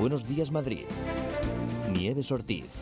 Buenos Días Madrid. Nieves Ortiz.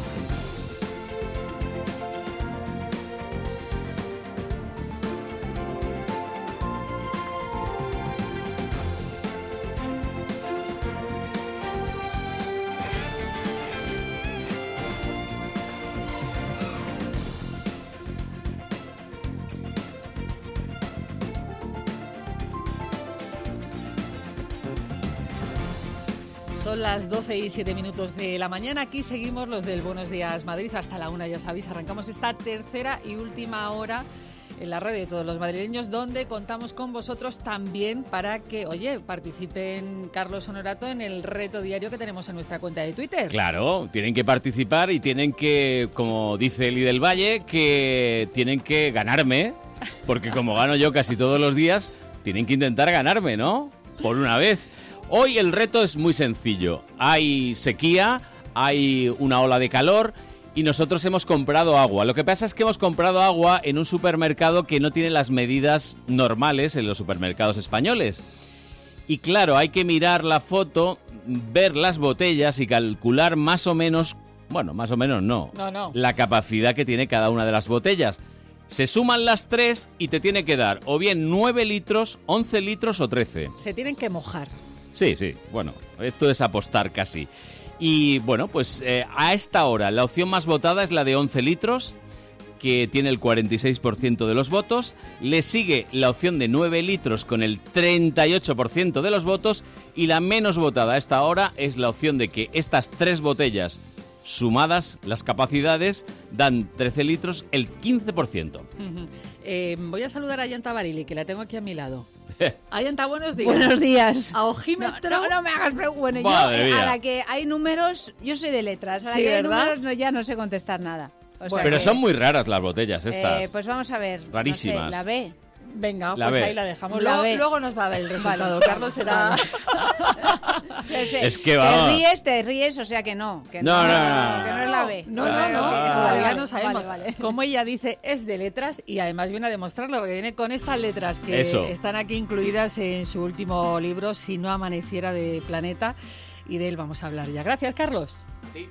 Son las 12:07 de la mañana. Aquí seguimos los del Buenos Días Madrid hasta la 1, ya sabéis. Arrancamos esta tercera y última hora en la radio de todos los madrileños, donde contamos con vosotros también para que, participen Carlos Honorato en el reto diario que tenemos en nuestra cuenta de Twitter. Claro, tienen que participar y tienen que, como dice Eli del Valle, que tienen que ganarme, porque como gano yo casi todos los días, tienen que intentar ganarme, ¿no? Por una vez. Hoy el reto es muy sencillo. Hay sequía, hay una ola de calor y nosotros hemos comprado agua. Lo que pasa es que hemos comprado agua en un supermercado que no tiene las medidas normales en los supermercados españoles. Y claro, hay que mirar la foto, ver las botellas y calcular más o menos, más o menos no, la capacidad que tiene cada una de las botellas. Se suman las tres y te tiene que dar o bien 9 litros, 11 litros o 13. Se tienen que mojar. Sí, esto es apostar casi. Y pues a esta hora la opción más votada es la de 11 litros, que tiene el 46% de los votos. Le sigue la opción de 9 litros con el 38% de los votos. Y la menos votada a esta hora es la opción de que estas tres botellas sumadas, las capacidades, dan 13 litros, el 15%. Voy a saludar a Ayanta Barili, que la tengo aquí a mi lado. Ayanta, buenos días. Buenos días. A ojímetro. No me hagas preguntas. Bueno, yo, a la que hay números, yo soy de letras. A la que hay números ya no sé contestar nada. Pero son muy raras las botellas estas. Pues vamos a ver. Rarísimas. No sé, la B. Venga, la pues B. ahí la dejamos. Luego nos va a dar el resultado. Vale. Carlos será... Es que vamos. Te ríes, o sea que no. Que No. Que no es la B. No, todavía no sabemos. Vale. Como ella dice, es de letras y además viene a demostrarlo, porque viene con estas letras que están aquí incluidas en su último libro, Si no amaneciera, de Planeta, y de él vamos a hablar ya. Gracias, Carlos. Sí.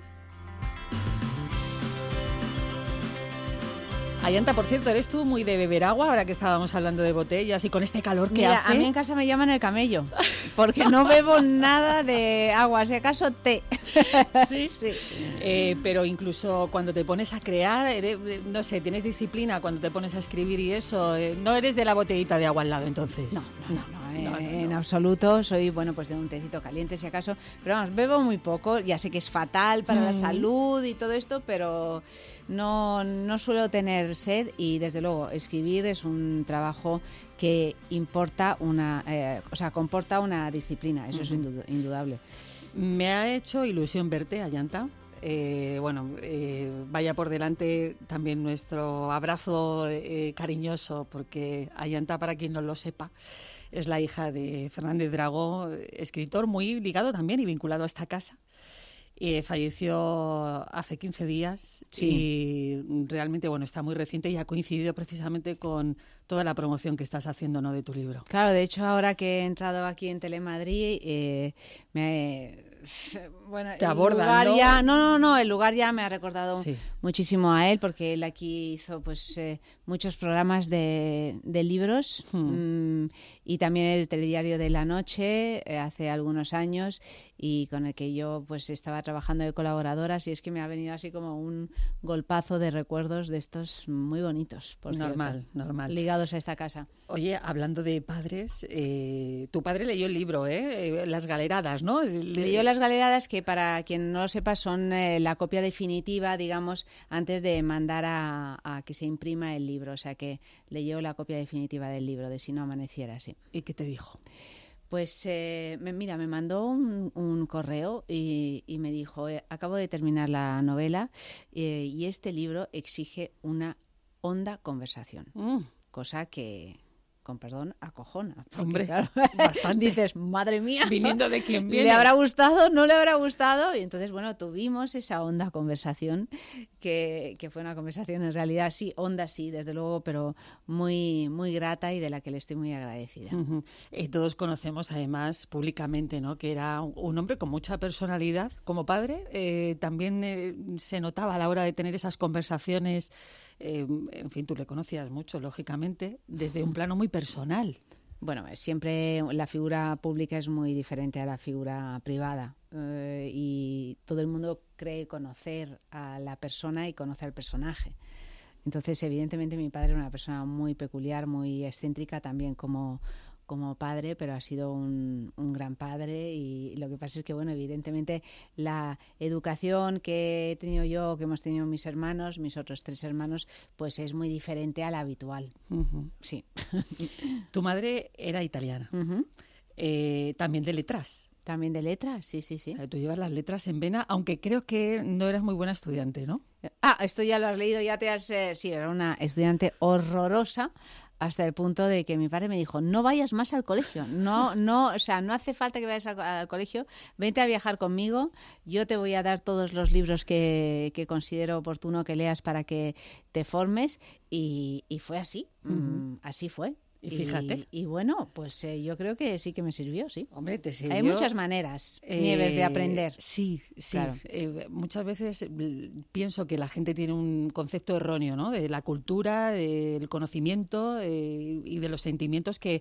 Ayanta, por cierto, ¿eres tú muy de beber agua ahora que estábamos hablando de botellas y con este calor que hace? A mí en casa me llaman el camello, porque no bebo nada de agua, si acaso té. Sí. Pero incluso cuando te pones a crear, no sé, tienes disciplina cuando te pones a escribir y eso. No eres de la botellita de agua al lado, entonces. No, en absoluto. Soy, pues de un tecito caliente, si acaso. Pero vamos, bebo muy poco. Ya sé que es fatal para la salud y todo esto, pero no suelo tener sed y, desde luego, escribir es un trabajo que comporta una disciplina. Eso es indudable. Me ha hecho ilusión verte, Ayanta. Vaya por delante también nuestro abrazo cariñoso, porque Ayanta, para quien no lo sepa, es la hija de Fernández Dragó, escritor muy ligado también y vinculado a esta casa. Falleció hace 15 días y realmente está muy reciente y ha coincidido precisamente con toda la promoción que estás haciendo, ¿no?, de tu libro. Claro, de hecho, ahora que he entrado aquí en Telemadrid, te abordan, ¿no? El lugar ya me ha recordado muchísimo a él, porque él aquí hizo muchos programas de libros y también el Telediario de la Noche hace algunos años, y con el que yo estaba trabajando de colaboradoras, y es que me ha venido así como un golpazo de recuerdos de estos muy bonitos, por normal, ligados a esta casa. Oye, hablando de padres, tu padre leyó el libro, Las Galeradas, ¿no? Leyó Las Galeradas, que para quien no lo sepa son la copia definitiva, digamos, antes de mandar a que se imprima el libro. O sea que leyó la copia definitiva del libro, de Si no amaneciera, sí. ¿Y qué te dijo? Pues me mandó un correo y me dijo, acabo de terminar la novela y este libro exige una honda conversación, cosa que con perdón, acojona. Porque, hombre, claro, bastante. Dices, madre mía, viniendo de quien viene. ¿Le habrá gustado? ¿No le habrá gustado? Y entonces, bueno, tuvimos esa honda conversación, que fue una conversación en realidad, sí, honda sí, desde luego, pero muy, muy grata y de la que le estoy muy agradecida. Uh-huh. Todos conocemos, además, públicamente, ¿no?, que era un hombre con mucha personalidad como padre. También se notaba a la hora de tener esas conversaciones. En fin, tú le conocías mucho, lógicamente, desde un plano muy personal. Bueno, siempre la figura pública es muy diferente a la figura privada, y todo el mundo cree conocer a la persona y conoce al personaje. Entonces, evidentemente, mi padre era una persona muy peculiar, muy excéntrica también como padre, pero ha sido un gran padre. Y lo que pasa es que, bueno, evidentemente la educación que he tenido yo, que hemos tenido mis hermanos, mis otros 3 hermanos, pues es muy diferente a la habitual. Uh-huh. Sí. Tu madre era italiana, Uh-huh. también de letras. También de letras, sí, sí, sí. O sea, tú llevas las letras en vena, aunque creo que no eras muy buena estudiante, ¿no? Esto ya lo has leído, ya te has... sí, era una estudiante horrorosa, hasta el punto de que mi padre me dijo, no vayas más al colegio, no, o sea, no hace falta que vayas al colegio, vente a viajar conmigo, yo te voy a dar todos los libros que considero oportuno que leas para que te formes, y fue así, así fue. Y fíjate. Y bueno, pues yo creo que sí que me sirvió, sí. Hombre, te sirvió. Hay muchas maneras, Nieves, de aprender. Sí. Claro. Muchas veces pienso que la gente tiene un concepto erróneo, ¿no?, de la cultura, del conocimiento y de los sentimientos que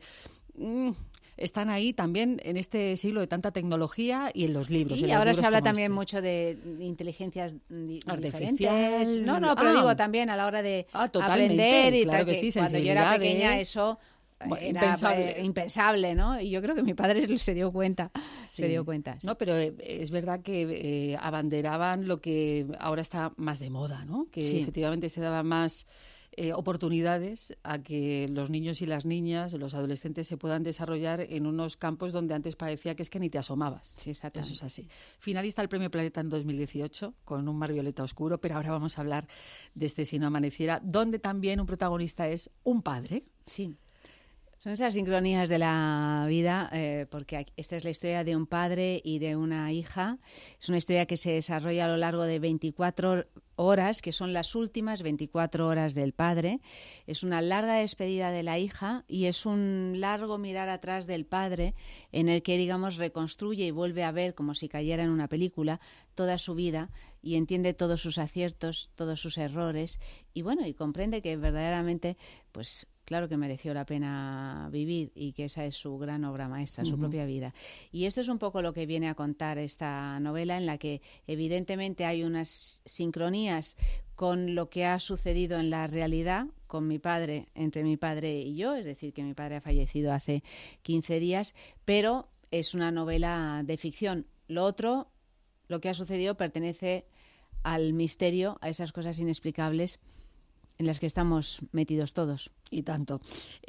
están ahí también en este siglo de tanta tecnología y en los libros. Y ahora se habla también mucho de inteligencias diferentes. No, pero digo también a la hora de aprender y claro tal, que sí, cuando yo era pequeña eso era impensable, ¿no? Y yo creo que mi padre se dio cuenta. Sí. Se dio cuenta. Sí. No, pero es verdad que abanderaban lo que ahora está más de moda, ¿no? Que sí. efectivamente se daban más oportunidades a que los niños y las niñas, los adolescentes, se puedan desarrollar en unos campos donde antes parecía que es que ni te asomabas. Sí, exactamente. Eso es así. Finalista del Premio Planeta en 2018 con Un mar violeta oscuro, pero ahora vamos a hablar de este Si no amaneciera, donde también un protagonista es un padre. Sí. Son esas sincronías de la vida, porque esta es la historia de un padre y de una hija. Es una historia que se desarrolla a lo largo de 24 horas, que son las últimas 24 horas del padre. Es una larga despedida de la hija y es un largo mirar atrás del padre en el que, digamos, reconstruye y vuelve a ver, como si cayera en una película, toda su vida y entiende todos sus aciertos, todos sus errores y, bueno, y comprende que verdaderamente, pues, claro que mereció la pena vivir y que esa es su gran obra maestra, su propia vida. Y esto es un poco lo que viene a contar esta novela, en la que evidentemente hay unas sincronías con lo que ha sucedido en la realidad con mi padre, entre mi padre y yo, es decir, que mi padre ha fallecido hace 15 días, pero es una novela de ficción. Lo otro, lo que ha sucedido, pertenece al misterio, a esas cosas inexplicables en las que estamos metidos todos. Y tanto.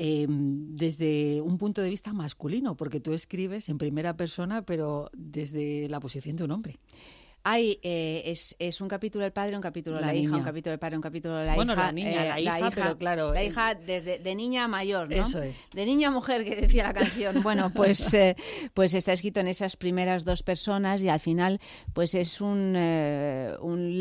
Desde un punto de vista masculino, porque tú escribes en primera persona, pero desde la posición de un hombre. Es un capítulo del padre, un capítulo de la hija, un capítulo del padre, un capítulo de la hija. Bueno, la niña, la hija, pero claro. La hija desde de niña a mayor, ¿no? Eso es. De niña a mujer, que decía la canción. Bueno, pues está escrito en esas primeras 2 personas y al final pues es una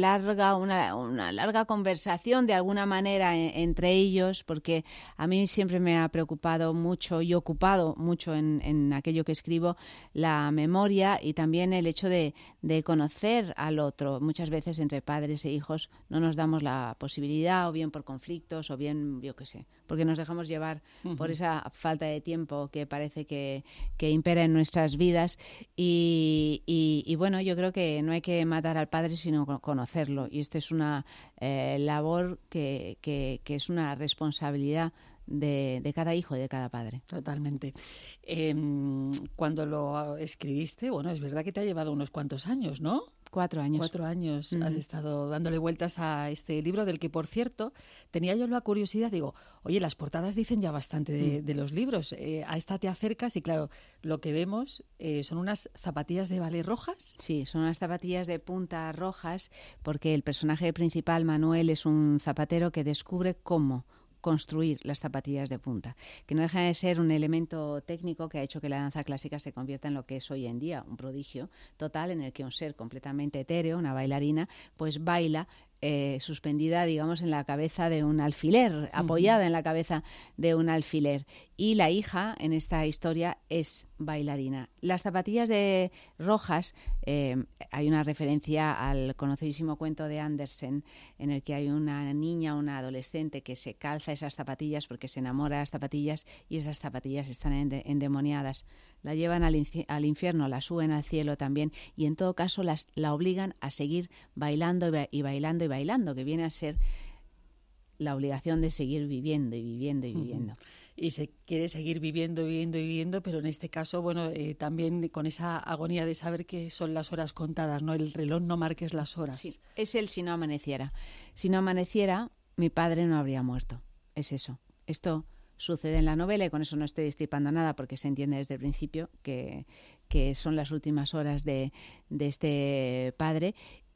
larga conversación de alguna manera entre ellos, porque a mí siempre me ha preocupado mucho y ocupado mucho en aquello que escribo la memoria y también el hecho de conocer al otro. Muchas veces entre padres e hijos no nos damos la posibilidad, o bien por conflictos, o bien, yo qué sé, porque nos dejamos llevar por esa falta de tiempo que parece que impera en nuestras vidas y bueno, yo creo que no hay que matar al padre sino conocerlo, y esta es una labor que es una responsabilidad de cada hijo y de cada padre. Totalmente. Cuando lo escribiste, bueno, es verdad que te ha llevado unos cuantos años, ¿no? 4 años. 4 años has estado dándole vueltas a este libro, del que, por cierto, tenía yo la curiosidad, digo, oye, las portadas dicen ya bastante de los libros. A esta te acercas y, claro, lo que vemos son unas zapatillas de ballet rojas. Sí, son unas zapatillas de punta rojas, porque el personaje principal, Manuel, es un zapatero que descubre cómo construir las zapatillas de punta, que no dejan de ser un elemento técnico que ha hecho que la danza clásica se convierta en lo que es hoy en día, un prodigio total en el que un ser completamente etéreo, una bailarina, pues baila suspendida, digamos, en la cabeza de un alfiler, apoyada en la cabeza de un alfiler. Y la hija, en esta historia, es bailarina. Las zapatillas de rojas, hay una referencia al conocidísimo cuento de Andersen, en el que hay una niña, una adolescente, que se calza esas zapatillas porque se enamora de las zapatillas y esas zapatillas están endemoniadas. La llevan al infierno, la suben al cielo también y en todo caso la obligan a seguir bailando y bailando y bailando, que viene a ser la obligación de seguir viviendo y viviendo y viviendo. Y se quiere seguir viviendo, viviendo y viviendo, pero en este caso, bueno, también con esa agonía de saber que son las horas contadas, ¿no? El reloj no marques las horas. Sí, es el si no amaneciera. Si no amaneciera, mi padre no habría muerto. Es eso. Esto sucede en la novela y con eso no estoy destripando nada porque se entiende desde el principio que son las últimas horas de este padre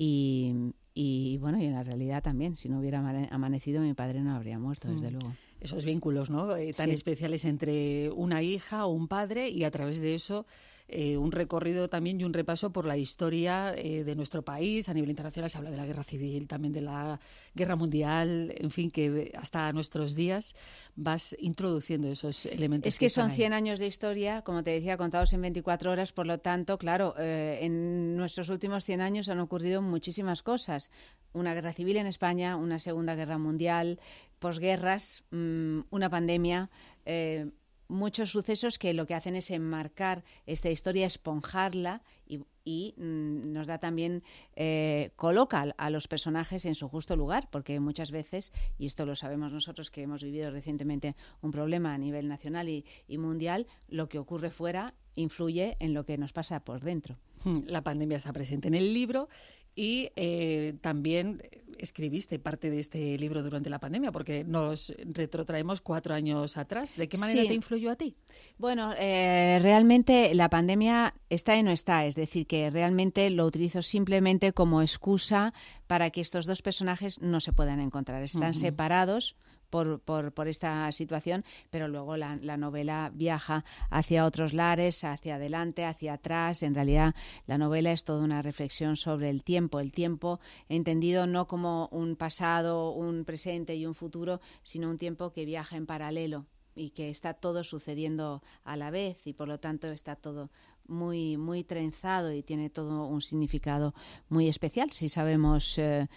y bueno, y en la realidad también, si no hubiera amanecido mi padre no habría muerto, desde luego. Esos vínculos, ¿no? Tan especiales entre una hija o un padre y a través de eso un recorrido también y un repaso por la historia de nuestro país. A nivel internacional se habla de la guerra civil, también de la guerra mundial, en fin, que hasta nuestros días vas introduciendo esos elementos. Es que son 100 años de historia, como te decía, contados en 24 horas, por lo tanto, claro, en nuestros últimos 100 años han ocurrido muchísimas cosas. Una guerra civil en España, una segunda guerra mundial, posguerras, una pandemia, muchos sucesos que lo que hacen es enmarcar esta historia, esponjarla y nos da también, coloca a los personajes en su justo lugar, porque muchas veces, y esto lo sabemos nosotros que hemos vivido recientemente un problema a nivel nacional y mundial, lo que ocurre fuera influye en lo que nos pasa por dentro. La pandemia está presente en el libro y también escribiste parte de este libro durante la pandemia, porque nos retrotraemos 4 años atrás. ¿De qué manera te influyó a ti? Bueno, realmente la pandemia está y no está, es decir, que realmente lo utilizo simplemente como excusa para que estos dos personajes no se puedan encontrar. Están separados por esta situación, pero luego la novela viaja hacia otros lares, hacia adelante, hacia atrás. En realidad, la novela es toda una reflexión sobre el tiempo entendido no como un pasado, un presente y un futuro, sino un tiempo que viaja en paralelo y que está todo sucediendo a la vez y por lo tanto está todo muy, muy trenzado y tiene todo un significado muy especial si sabemos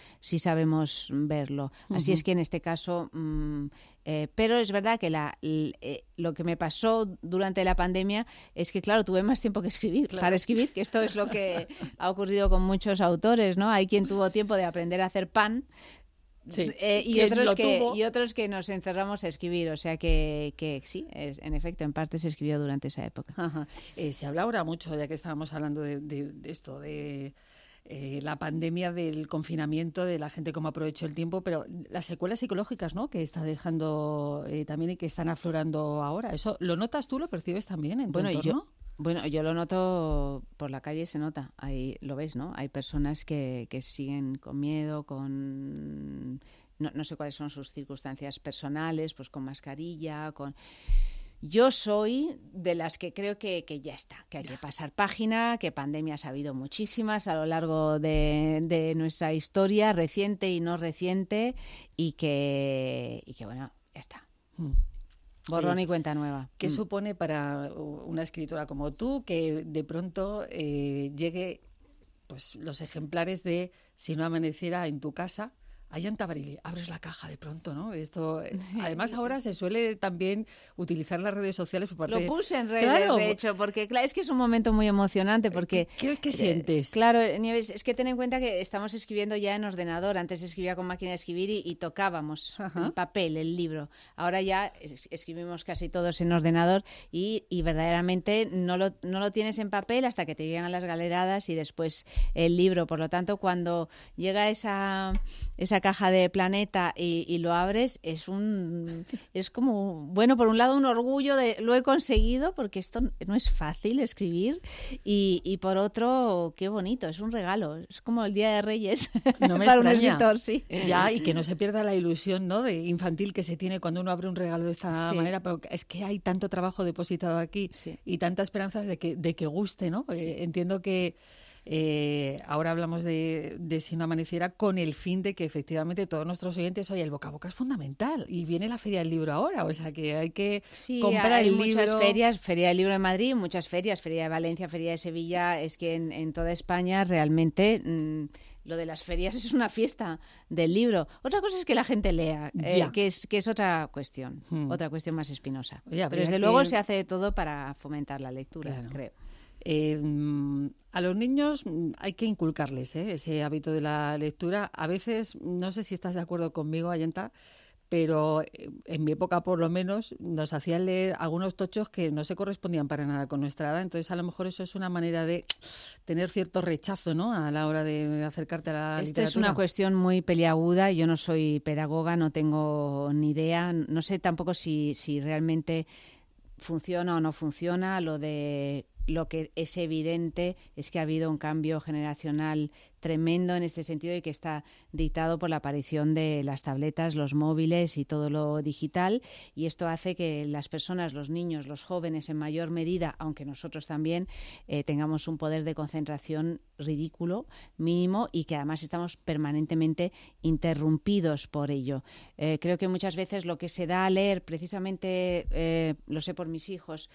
verlo. Así es que en este caso, pero es verdad que lo que me pasó durante la pandemia es que, claro, tuve más tiempo que escribir, para escribir, que esto es lo que ha ocurrido con muchos autores, ¿no? Hay quien tuvo tiempo de aprender a hacer pan. Sí, y otros que nos encerramos a escribir, o sea que sí, en efecto, en parte se escribió durante esa época. Se habla ahora mucho, ya que estábamos hablando de esto, de la pandemia, del confinamiento, de la gente cómo aprovechó el tiempo, pero las secuelas psicológicas, ¿no?, que está dejando también y que están aflorando ahora, ¿eso lo notas tú, lo percibes también en tu entorno? Bueno, yo lo noto por la calle, se nota. Ahí lo ves, ¿no? Hay personas que siguen con miedo, con... No sé cuáles son sus circunstancias personales, pues con mascarilla, con... Yo soy de las que creo que ya está, que hay que pasar página, que pandemias ha habido muchísimas a lo largo de nuestra historia, reciente y no reciente, y que bueno, ya está. Borrón y cuenta nueva. ¿Qué supone para una escritora como tú que de pronto llegue pues los ejemplares de Si no amaneciera en tu casa? Allá en Tabarili, abres la caja de pronto, ¿no? Esto, además, ahora se suele también utilizar las redes sociales por parte... Lo puse en redes, de hecho, porque claro, es que es un momento muy emocionante, porque... ¿Qué sientes? Claro, Nieves, es que ten en cuenta que estamos escribiendo ya en ordenador. Antes escribía con máquina de escribir y tocábamos el papel, el libro. Ahora ya escribimos casi todos en ordenador y verdaderamente no lo tienes en papel hasta que te llegan las galeradas y después el libro. Por lo tanto, cuando llega esa esa caja de Planeta y lo abres, es como, bueno, por un lado un orgullo de lo he conseguido, porque esto no es fácil escribir, y por otro, qué bonito, es un regalo, es como el Día de Reyes no me para un extraña. escritor, sí. Ya, y que no se pierda la ilusión, ¿no?, de infantil que se tiene cuando uno abre un regalo de esta manera, pero es que hay tanto trabajo depositado aquí y tantas esperanzas de que guste, ¿no? Entiendo que ahora hablamos de Si no amaneciera con el fin de que efectivamente todos nuestros oyentes, oye, el boca a boca es fundamental y viene la Feria del Libro ahora, o sea que hay que comprar hay el muchas libro. ferias, Feria del Libro de Madrid, muchas ferias, Feria de Valencia, Feria de Sevilla, es que en toda España realmente lo de las ferias es una fiesta del libro. Otra cosa es que la gente lea, que es otra cuestión más espinosa. Oye, pero desde luego se hace de todo para fomentar la lectura, creo. A los niños hay que inculcarles ese hábito de la lectura. A veces, no sé si estás de acuerdo conmigo, Ayanta, pero en mi época por lo menos nos hacían leer algunos tochos que no se correspondían para nada con nuestra edad. Entonces a lo mejor eso es una manera de tener cierto rechazo, ¿no?, a la hora de acercarte a la literatura. Esta es una cuestión muy peliaguda. Yo no soy pedagoga, no tengo ni idea. No sé tampoco si realmente funciona o no funciona. Lo que es evidente es que ha habido un cambio generacional tremendo en este sentido y que está dictado por la aparición de las tabletas, los móviles y todo lo digital, y esto hace que las personas, los niños, los jóvenes en mayor medida, aunque nosotros también, tengamos un poder de concentración ridículo, mínimo, y que además estamos permanentemente interrumpidos por ello. Creo que muchas veces lo que se da a leer, precisamente, lo sé por mis hijos,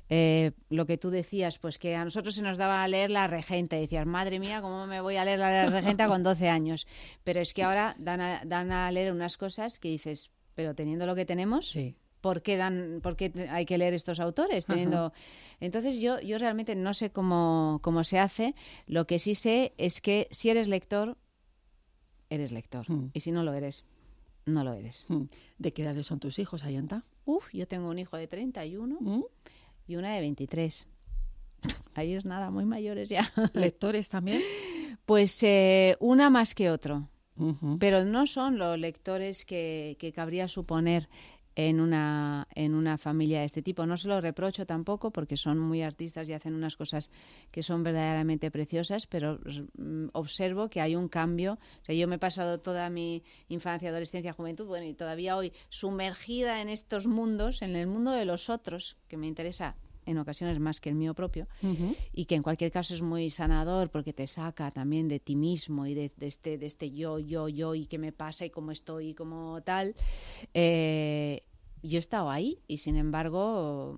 lo que tú decías, pues que a nosotros se nos daba a leer La Regenta, y decías, madre mía, ¿cómo me voy a leer La Regenta con 12 años? Pero es que ahora dan a leer unas cosas que dices, pero teniendo lo que tenemos, ¿por qué hay que leer estos autores? Entonces yo realmente no sé cómo se hace. Lo que sí sé es que si eres lector, eres lector. Y si no lo eres, no lo eres. ¿De qué edades son tus hijos, Ayanta? Yo tengo un hijo de 31 y una de 23. Ahí es nada, muy mayores ya. ¿Lectores también? Pues una más que otro. Pero no son los lectores que cabría suponer en una familia de este tipo. No se lo reprocho tampoco, porque son muy artistas y hacen unas cosas que son verdaderamente preciosas, pero observo que hay un cambio. O sea, yo me he pasado toda mi infancia, adolescencia, juventud, bueno, y todavía hoy sumergida en estos mundos, en el mundo de los otros, que me interesa en ocasiones más que el mío propio, y que en cualquier caso es muy sanador porque te saca también de ti mismo y de este yo, y qué me pasa y cómo estoy y cómo tal. Yo he estado ahí y, sin embargo,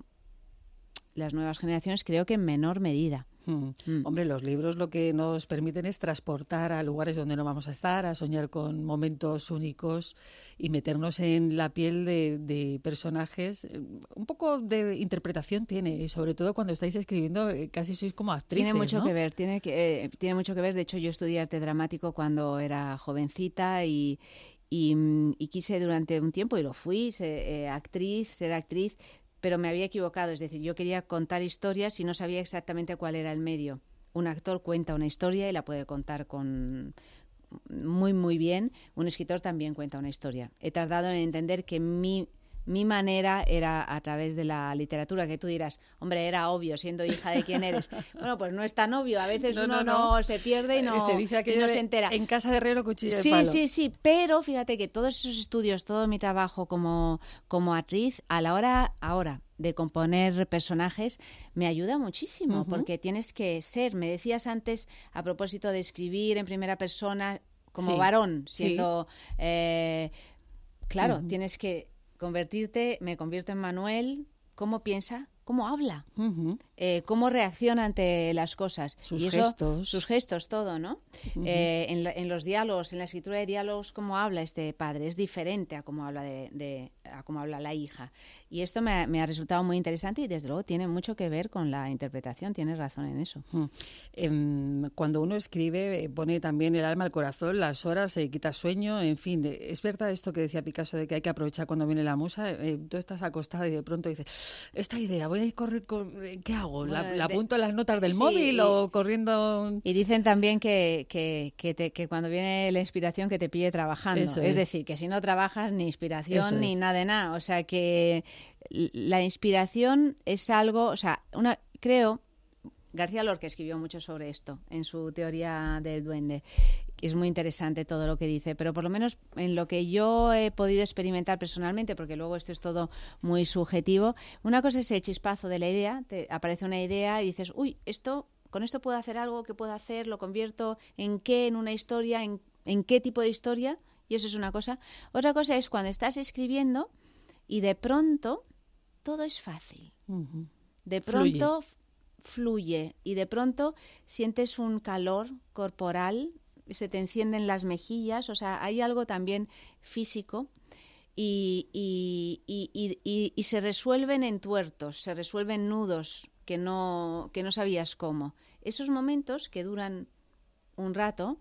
las nuevas generaciones creo que en menor medida. Hombre, los libros lo que nos permiten es transportar a lugares donde no vamos a estar, a soñar con momentos únicos y meternos en la piel de personajes. Un poco de interpretación tiene, y sobre todo cuando estáis escribiendo, casi sois como actrices, Tiene mucho ¿no? que ver, tiene mucho que ver. De hecho, yo estudié arte dramático cuando era jovencita y quise durante un tiempo, y lo fui, ser actriz, pero me había equivocado. Es decir, yo quería contar historias y no sabía exactamente cuál era el medio. Un actor cuenta una historia y la puede contar muy, muy bien. Un escritor también cuenta una historia. He tardado en entender que mi manera era a través de la literatura, que tú dirás, hombre, era obvio, siendo hija de quién eres. Bueno, pues no es tan obvio. A veces uno se pierde y no se dice aquello se entera. En casa de herrero, cuchillo de palo. Sí, pero fíjate que todos esos estudios, todo mi trabajo como actriz, a la hora ahora de componer personajes, me ayuda muchísimo, porque tienes que ser, me decías antes, a propósito de escribir en primera persona, como varón, siendo... claro, tienes que convertirte, me convierto en Manuel, ¿cómo piensa? ¿Cómo habla? ¿Cómo reacciona ante las cosas? Sus y eso, gestos. Sus gestos, todo, ¿no? En los diálogos, en la escritura de diálogos, ¿cómo habla este padre? Es diferente a cómo habla a cómo habla la hija. Y esto me ha resultado muy interesante y, desde luego, tiene mucho que ver con la interpretación. Tienes razón en eso. Cuando uno escribe, pone también el alma al corazón, las horas, se quita sueño, en fin. Es verdad esto que decía Picasso de que hay que aprovechar cuando viene la musa. Tú estás acostada y de pronto dices, esta idea, voy a correr con... ¿Qué hago? hago? ¿La apunto en las notas del móvil o corriendo? Y dicen también que cuando viene la inspiración que te pille trabajando. Es decir, que si no trabajas ni inspiración ni nada de nada. O sea, que la inspiración es algo... O sea, creo... García Lorca escribió mucho sobre esto en su teoría del duende. Es muy interesante todo lo que dice, pero por lo menos en lo que yo he podido experimentar personalmente, porque luego esto es todo muy subjetivo, una cosa es el chispazo de la idea, te aparece una idea y dices, uy, con esto puedo hacer algo, ¿qué puedo hacer? ¿Lo convierto en qué? ¿En una historia? ¿En qué tipo de historia? Y eso es una cosa. Otra cosa es cuando estás escribiendo y de pronto todo es fácil. De pronto... fluye y de pronto sientes un calor corporal, se te encienden las mejillas, o sea, hay algo también físico y se resuelven entuertos, se resuelven nudos que no sabías cómo. Esos momentos que duran un rato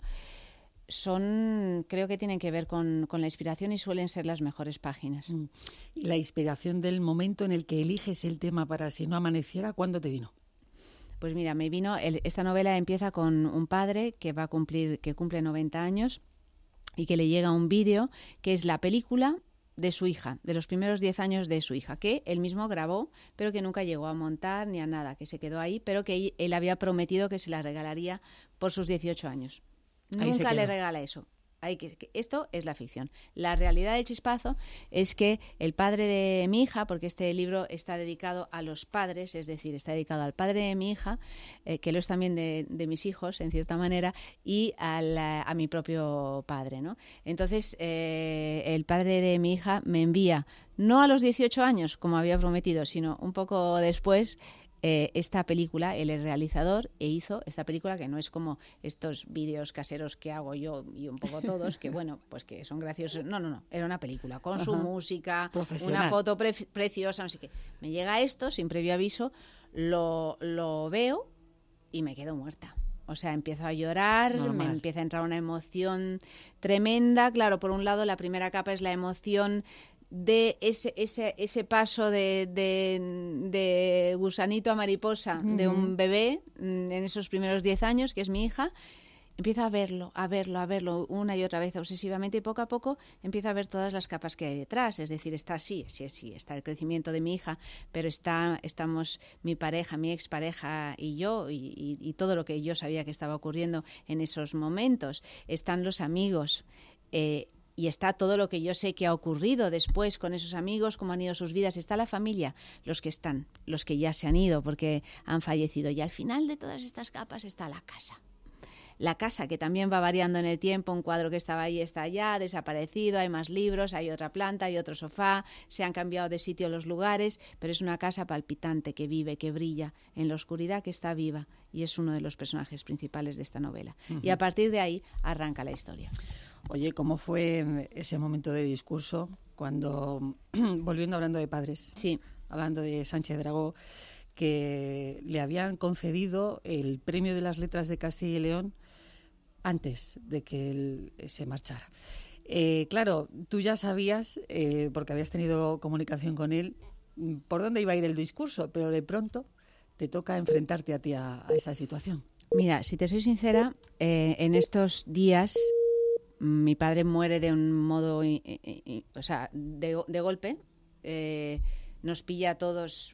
creo que tienen que ver con la inspiración y suelen ser las mejores páginas. Y la inspiración del momento en el que eliges el tema para Si no amaneciera, ¿cuándo te vino? Pues mira, me vino... esta novela empieza con un padre que cumple 90 años y que le llega un vídeo que es la película de su hija, de los primeros 10 años de su hija, que él mismo grabó, pero que nunca llegó a montar ni a nada, que se quedó ahí, pero que él había prometido que se la regalaría por sus 18 años. Nunca le regala eso. Esto es la ficción. La realidad del chispazo es que el padre de mi hija, porque este libro está dedicado a los padres, es decir, está dedicado al padre de mi hija, que lo es también de mis hijos, en cierta manera, y a mi propio padre, ¿no? Entonces, el padre de mi hija me envía, no a los 18 años, como había prometido, sino un poco después, esta película. Él es realizador e hizo esta película, que no es como estos vídeos caseros que hago yo y un poco todos, que bueno, pues que son graciosos. No, era una película con su música, una foto preciosa, no sé qué. Me llega esto sin previo aviso, lo veo y me quedo muerta. O sea, empiezo a llorar, me empieza a entrar una emoción tremenda. Claro, por un lado, la primera capa es la emoción de ese paso de gusanito a mariposa de un bebé en esos primeros 10 años, que es mi hija. Empiezo a verlo una y otra vez obsesivamente, y poco a poco empiezo a ver todas las capas que hay detrás. Es decir, está está el crecimiento de mi hija, pero estamos mi pareja, mi expareja y yo, y todo lo que yo sabía que estaba ocurriendo en esos momentos. Están los amigos, y está todo lo que yo sé que ha ocurrido después con esos amigos, cómo han ido sus vidas. Está la familia, los que ya se han ido porque han fallecido. Y al final de todas estas capas está la casa. La casa, que también va variando en el tiempo, un cuadro que estaba ahí está allá, ha desaparecido, hay más libros, hay otra planta, hay otro sofá, se han cambiado de sitio los lugares, pero es una casa palpitante que vive, que brilla en la oscuridad, que está viva, y es uno de los personajes principales de esta novela. Y a partir de ahí arranca la historia. Oye, ¿cómo fue ese momento de discurso cuando, hablando de padres, hablando de Sánchez Dragó, que le habían concedido el Premio de las Letras de Castilla y León antes de que él se marchara? Claro, tú ya sabías, porque habías tenido comunicación con él, por dónde iba a ir el discurso, pero de pronto te toca enfrentarte a ti a esa situación. Mira, si te soy sincera, en estos días mi padre muere de un modo, o sea, de golpe, nos pilla a todos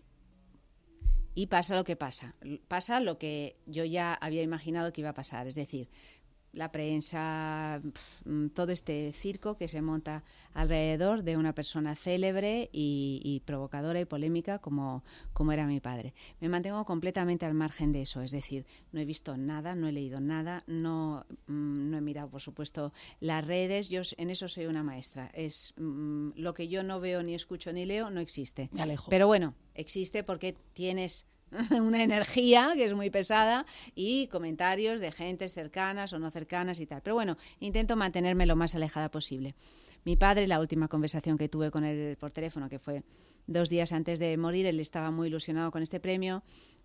y pasa lo que pasa. Pasa lo que yo ya había imaginado que iba a pasar, es decir, la prensa, todo este circo que se monta alrededor de una persona célebre y provocadora y polémica como era mi padre. Me mantengo completamente al margen de eso, es decir, no he visto nada, no he leído nada, no he mirado, por supuesto, las redes. Yo en eso soy una maestra. Es lo que yo no veo, ni escucho, ni leo, no existe. Me alejo. Pero bueno, existe porque tienes una energía que es muy pesada y comentarios de gentes cercanas o no cercanas y tal. Pero bueno, intento mantenerme lo más alejada posible. Mi padre, la última conversación que tuve con él por teléfono, que fue 2 días antes de morir, él estaba muy ilusionado con este premio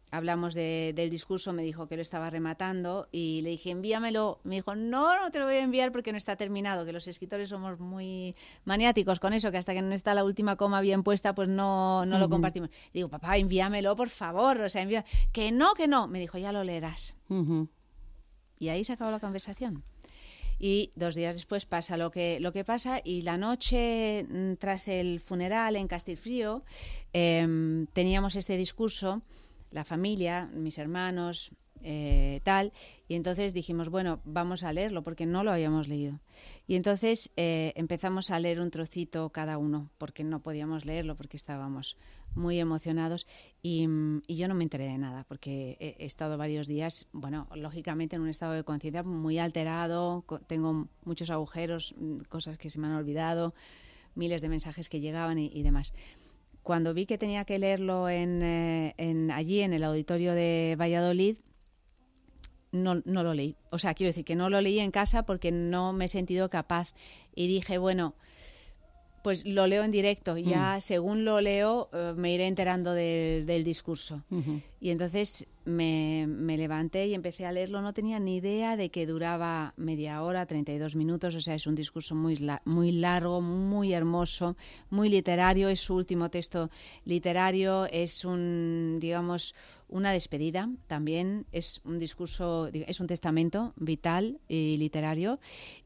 hablamos del discurso, me dijo que lo estaba rematando y le dije, envíamelo. Me dijo, no te lo voy a enviar porque no está terminado, que los escritores somos muy maniáticos con eso, que hasta que no está la última coma bien puesta, pues no lo compartimos. Y digo, papá, envíamelo, por favor. O sea, que no. Me dijo, ya lo leerás. Y ahí se acabó la conversación. Y 2 días después pasa lo que pasa, y la noche tras el funeral en Castilfrío teníamos este discurso, la familia, mis hermanos, tal, y entonces dijimos, bueno, vamos a leerlo porque no lo habíamos leído. Y entonces empezamos a leer un trocito cada uno porque no podíamos leerlo porque estábamos muy emocionados y yo no me enteré de nada porque he estado varios días, bueno, lógicamente en un estado de conciencia muy alterado, tengo muchos agujeros, cosas que se me han olvidado, miles de mensajes que llegaban y demás. Cuando vi que tenía que leerlo allí en el auditorio de Valladolid, no lo leí. O sea, quiero decir que no lo leí en casa porque no me he sentido capaz. Y dije, bueno, pues lo leo en directo. Ya según lo leo me iré enterando del discurso. Y entonces me levanté y empecé a leerlo. No tenía ni idea de que duraba media hora, 32 minutos. O sea, es un discurso muy largo, muy hermoso, muy literario. Es su último texto literario. Es una despedida también. Es un discurso, es un testamento vital y literario.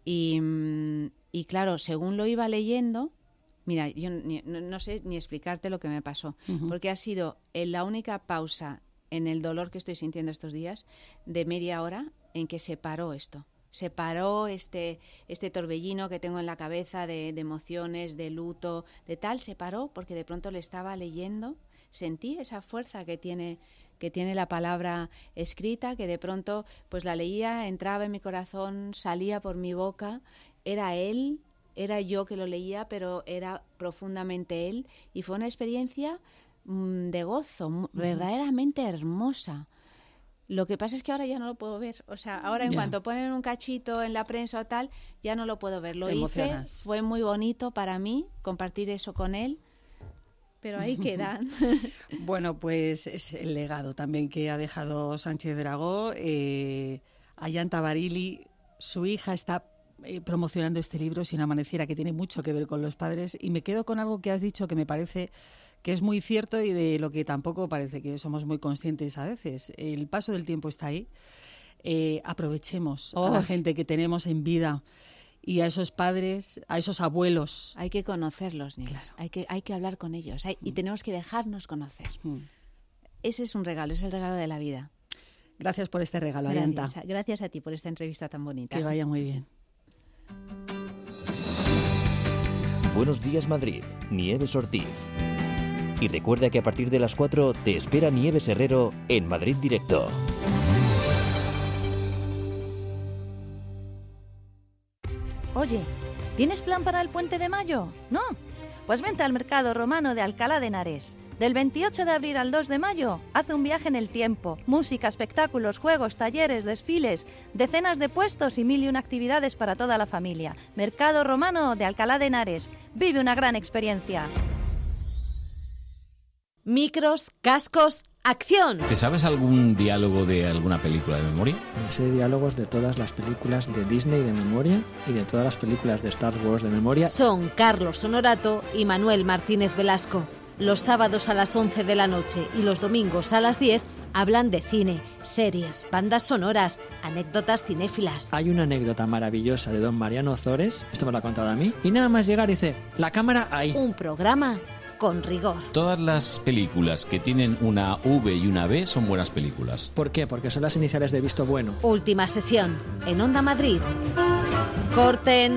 Y claro, según lo iba leyendo, mira, yo no sé ni explicarte lo que me pasó, porque ha sido la única pausa en el dolor que estoy sintiendo estos días de media hora en que se paró esto. Se paró este torbellino que tengo en la cabeza de emociones, de luto, de tal, se paró porque de pronto le estaba leyendo, sentí esa fuerza que tiene la palabra escrita, que de pronto pues la leía, entraba en mi corazón, salía por mi boca, era él. Era yo que lo leía, pero era profundamente él. Y fue una experiencia de gozo, verdaderamente hermosa. Lo que pasa es que ahora ya no lo puedo ver. O sea, ahora en cuanto ponen un cachito en la prensa o tal, ya no lo puedo ver. Lo hice, fue muy bonito para mí compartir eso con él, pero ahí queda. Bueno, pues es el legado también que ha dejado Sánchez Dragó. Ayanta Barili, su hija, está promocionando este libro, Sin amaneciera, que tiene mucho que ver con los padres, y me quedo con algo que has dicho que me parece que es muy cierto y de lo que tampoco parece que somos muy conscientes a veces. El paso del tiempo está ahí. Aprovechemos a la gente que tenemos en vida y a esos padres, a esos abuelos. Hay que conocerlos, niños. Claro. Hay que hablar con ellos y tenemos que dejarnos conocer. Ese es un regalo, es el regalo de la vida. Gracias por este regalo, Ayanta. Gracias a ti por esta entrevista tan bonita. Que vaya muy bien. Buenos días, Madrid. Nieves Ortiz. Y recuerda que a partir de las 4 te espera Nieves Herrero en Madrid Directo. Oye, ¿tienes plan para el Puente de Mayo? ¿No? Pues vente al Mercado Romano de Alcalá de Henares. Del 28 de abril al 2 de mayo, haz un viaje en el tiempo. Música, espectáculos, juegos, talleres, desfiles, decenas de puestos y 1001 actividades para toda la familia. Mercado Romano de Alcalá de Henares. Vive una gran experiencia. Micros, cascos, ¡acción! ¿Te sabes algún diálogo de alguna película de memoria? Me sé diálogos de todas las películas de Disney de memoria y de todas las películas de Star Wars de memoria. Son Carlos Honorato y Manuel Martínez Velasco. Los sábados a las 11 de la noche y los domingos a las 10 hablan de cine, series, bandas sonoras, anécdotas cinéfilas. Hay una anécdota maravillosa de don Mariano Ozores, esto me lo ha contado a mí, y nada más llegar dice, la cámara ahí. Un programa con rigor. Todas las películas que tienen una V y una B son buenas películas. ¿Por qué? Porque son las iniciales de visto bueno. Última sesión en Onda Madrid. Corten.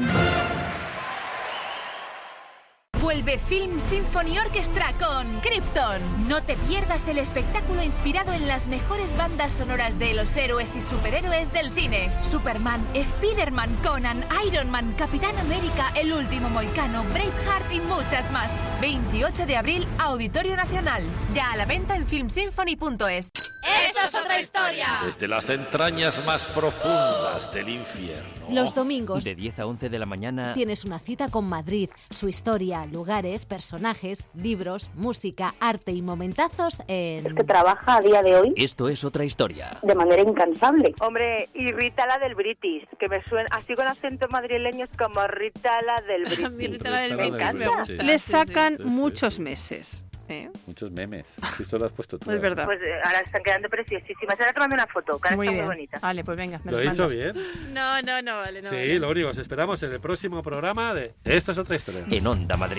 Vuelve Film Symphony Orchestra con Krypton. No te pierdas el espectáculo inspirado en las mejores bandas sonoras de los héroes y superhéroes del cine. Superman, Spiderman, Conan, Iron Man, Capitán América, El Último Mohicano, Braveheart y muchas más. 28 de abril, Auditorio Nacional. Ya a la venta en filmsymphony.es. ¡Esto es otra historia! Desde las entrañas más profundas del infierno. Los domingos, de 10 a 11 de la mañana, tienes una cita con Madrid, su historia, lugares, personajes, libros, música, arte y momentazos en... Es que trabaja a día de hoy. Esto es otra historia. De manera incansable. Hombre, y Rita la del British, que me suena así con acento madrileño, es como Rita la del British. Rita la del British, me gusta. Le sacan muchos meses. Muchos memes. Esto lo has puesto tú. Es verdad. Pues ahora están quedando preciosísimas. Ahora tomando una foto, que ahora muy está bien. muy bonita. Vale, pues venga. ¿Lo he hecho bien? No, vale. No, sí, vale. lo único, os esperamos en el próximo programa de Esto es otra historia. En Onda Madrid.